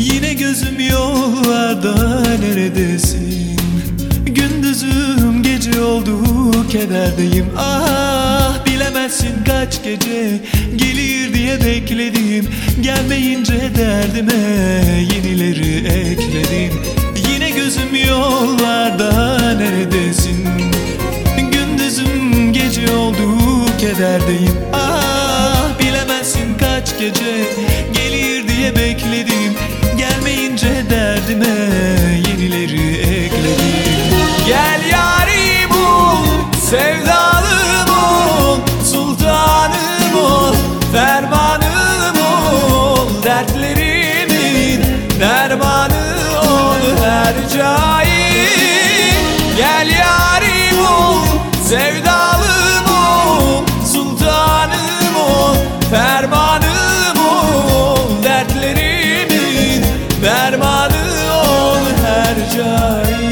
Yine gözüm yollarda, neredesin? Gündüzüm gece oldu, kederdeyim. Ah, bilemezsin kaç gece gelir diye bekledim. Gelmeyince derdime yenileri ekledim. Yine gözüm yollarda, neredesin? Gündüzüm gece oldu, kederdeyim. Ah, bilemezsin kaç gece gelir diye bekledim. Gelmeyince derdime yenileri ekledim. Gel yarim ol, sevdalım ol, sultanım ol, fermanım ol, dertlerimin dermanı ol her cahil. Gel yarim ol, sevdalım ol, sultanım ol, fermanım ol, dertlerimin dermanı ol her cahil.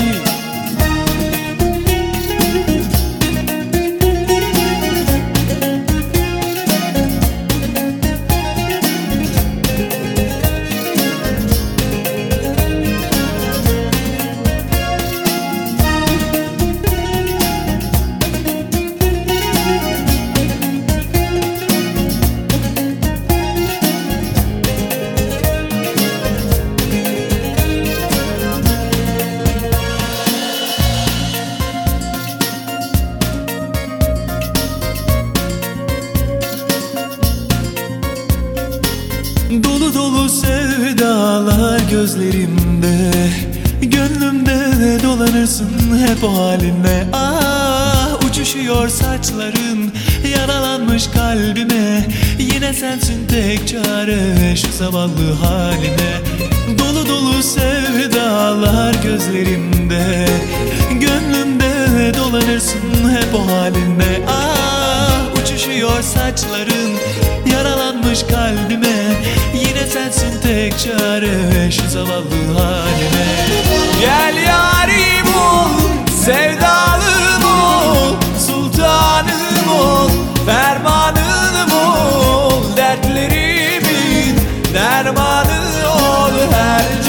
Dolu dolu sevdalar gözlerimde, gönlümde dolanırsın hep o halinle. Ah, uçuşuyor saçların yaralanmış kalbime. Yine sensin tek çare şu zavallı haline. Dolu dolu sevdalar gözlerimde, gönlümde dolanırsın hep o halinle. Ah, uçuşuyor saçların yaralanmış kalbime. Yine sensin tek çare şu zavallı halime. Gel yarim ol, sevdalım ol, sultanım ol, fermanım ol, dertlerimin dermanı ol her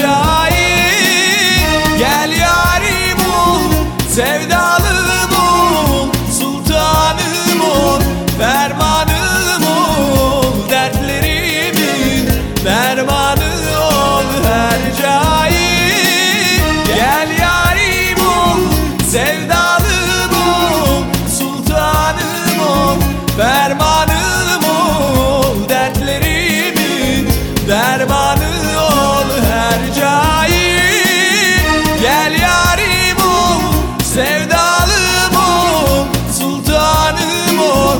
cahil. Gel yarim ol, sevdalım ol, sultanım ol, fermanım ol, dertlerimin dermanı ol her cahil. Gel yarim ol, sevdalım ol, sultanım ol, fermanım ol, dertlerimin dermanı ol her cahil. Gel yarim ol, sevdalım ol, sultanım ol,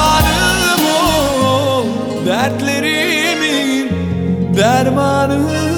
fermanım ol, dertlerimin dermanı